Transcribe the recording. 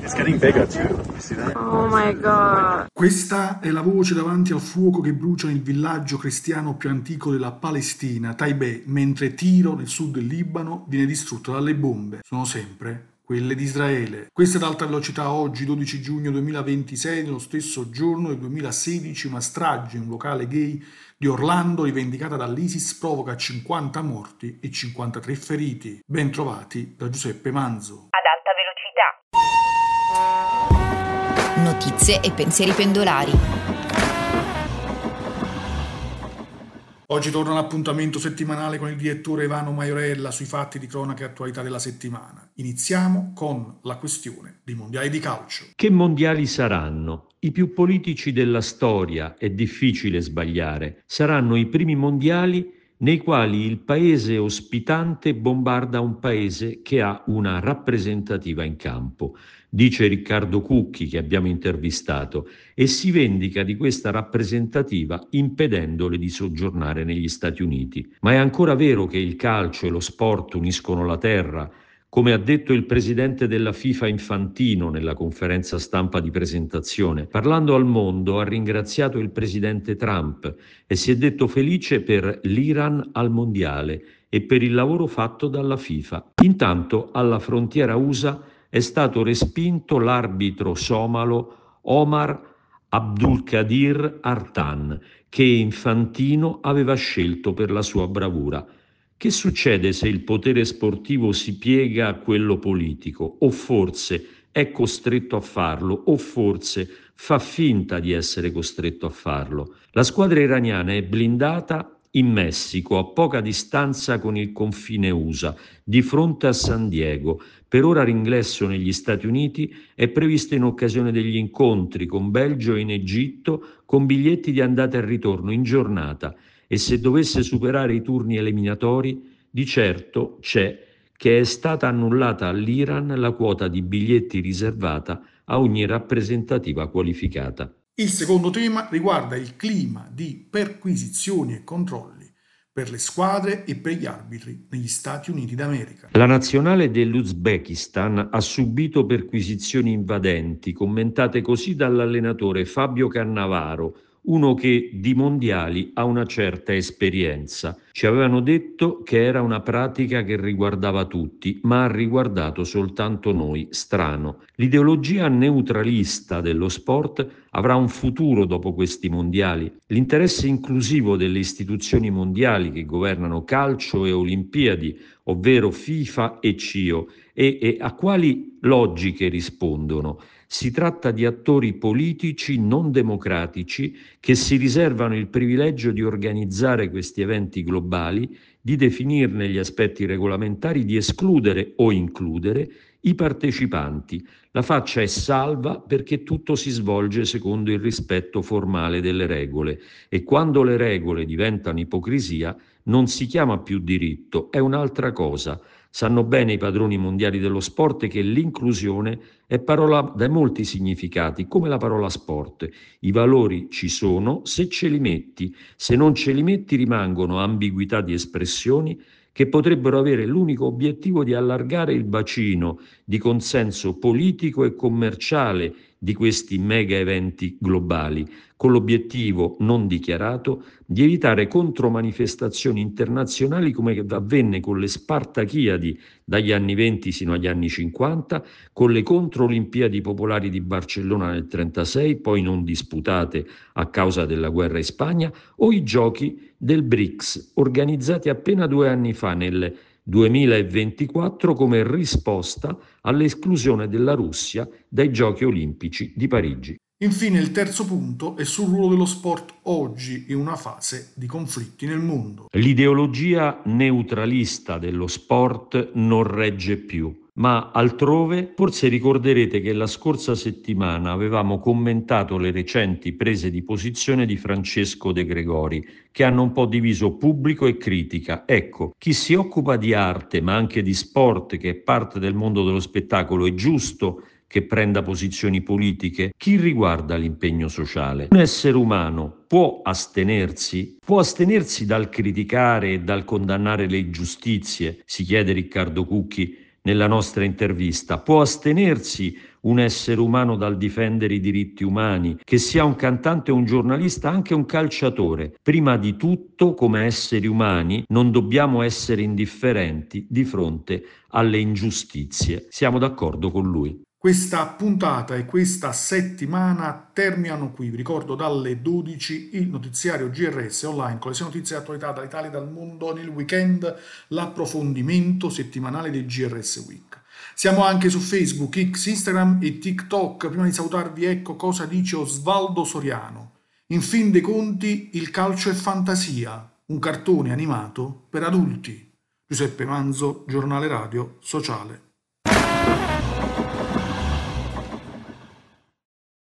It's getting bigger too. You see that? Oh my god. Questa è la voce davanti al fuoco che brucia nel villaggio cristiano più antico della Palestina, Taibeh, mentre Tiro, nel sud del Libano, viene distrutto dalle bombe. Sono sempre quelle di Israele. Questa è ad alta velocità oggi, 12 giugno 2026, nello stesso giorno del 2016, una strage in un locale gay di Orlando rivendicata dall'ISIS provoca 50 morti e 53 feriti. Ben trovati da Giuseppe Manzo. Ad alta velocità. Notizie e pensieri pendolari. Oggi torna l'appuntamento settimanale con il direttore Ivano Maiorella sui fatti di cronaca e attualità della settimana. Iniziamo con la questione dei mondiali di calcio. Che mondiali saranno? I più politici della storia, è difficile sbagliare, saranno i primi mondiali nei quali il paese ospitante bombarda un paese che ha una rappresentativa in campo. Dice Riccardo Cucchi, che abbiamo intervistato, e si vendica di questa rappresentativa impedendole di soggiornare negli Stati Uniti. Ma è ancora vero che il calcio e lo sport uniscono la terra? Come ha detto il presidente della FIFA Infantino nella conferenza stampa di presentazione, parlando al mondo ha ringraziato il presidente Trump e si è detto felice per l'Iran al mondiale e per il lavoro fatto dalla FIFA. Intanto alla frontiera USA è stato respinto l'arbitro somalo Omar Abdulkadir Artan, che Infantino aveva scelto per la sua bravura. Che succede se il potere sportivo si piega a quello politico? O forse è costretto a farlo, o forse fa finta di essere costretto a farlo. La squadra iraniana è blindata in Messico, a poca distanza con il confine USA, di fronte a San Diego. Per ora l'ingresso negli Stati Uniti è previsto in occasione degli incontri con Belgio e in Egitto, con biglietti di andata e ritorno in giornata. E se dovesse superare i turni eliminatori, di certo c'è che è stata annullata all'Iran la quota di biglietti riservata a ogni rappresentativa qualificata. Il secondo tema riguarda il clima di perquisizioni e controlli per le squadre e per gli arbitri negli Stati Uniti d'America. La nazionale dell'Uzbekistan ha subito perquisizioni invadenti, commentate così dall'allenatore Fabio Cannavaro, uno che di mondiali ha una certa esperienza. Ci avevano detto che era una pratica che riguardava tutti, ma ha riguardato soltanto noi. Strano. L'ideologia neutralista dello sport avrà un futuro dopo questi mondiali. L'interesse inclusivo delle istituzioni mondiali che governano calcio e Olimpiadi, ovvero FIFA e CIO, e a quali logiche rispondono? Si tratta di attori politici non democratici che si riservano il privilegio di organizzare questi eventi globali, di definirne gli aspetti regolamentari, di escludere o includere i partecipanti. La faccia è salva perché tutto si svolge secondo il rispetto formale delle regole e quando le regole diventano ipocrisia non si chiama più diritto, è un'altra cosa. Sanno bene i padroni mondiali dello sport che l'inclusione è parola da molti significati, come la parola sport. I valori ci sono se ce li metti, se non ce li metti rimangono ambiguità di espressioni che potrebbero avere l'unico obiettivo di allargare il bacino di consenso politico e commerciale di questi mega eventi globali, con l'obiettivo non dichiarato di evitare contromanifestazioni internazionali come avvenne con le Spartachiadi dagli anni 20 sino agli anni 50, con le controlimpiadi popolari di Barcellona nel 1936, poi non disputate a causa della guerra in Spagna, o i giochi del BRICS, organizzati appena 2 anni fa nel 2024 come risposta all'esclusione della Russia dai Giochi Olimpici di Parigi. Infine il terzo punto è sul ruolo dello sport oggi in una fase di conflitti nel mondo. L'ideologia neutralista dello sport non regge più. Ma altrove forse ricorderete che la scorsa settimana avevamo commentato le recenti prese di posizione di Francesco De Gregori, che hanno un po' diviso pubblico e critica. Ecco, chi si occupa di arte ma anche di sport, che è parte del mondo dello spettacolo, è giusto che prenda posizioni politiche. Chi riguarda l'impegno sociale? Un essere umano può astenersi dal criticare e dal condannare le ingiustizie, si chiede Riccardo Cucchi, nella nostra intervista. Può astenersi un essere umano dal difendere i diritti umani, che sia un cantante, un giornalista, anche un calciatore? Prima di tutto, come esseri umani, non dobbiamo essere indifferenti di fronte alle ingiustizie. Siamo d'accordo con lui. Questa puntata e questa settimana terminano qui. Vi ricordo dalle 12 il notiziario GRS online con le 6 notizie di attualità dall'Italia e dal mondo. Nel weekend l'approfondimento settimanale del GRS Week. Siamo anche su Facebook, X, Instagram e TikTok. Prima di salutarvi, ecco cosa dice Osvaldo Soriano. In fin dei conti, il calcio è fantasia, un cartone animato per adulti. Giuseppe Manzo, giornale radio sociale.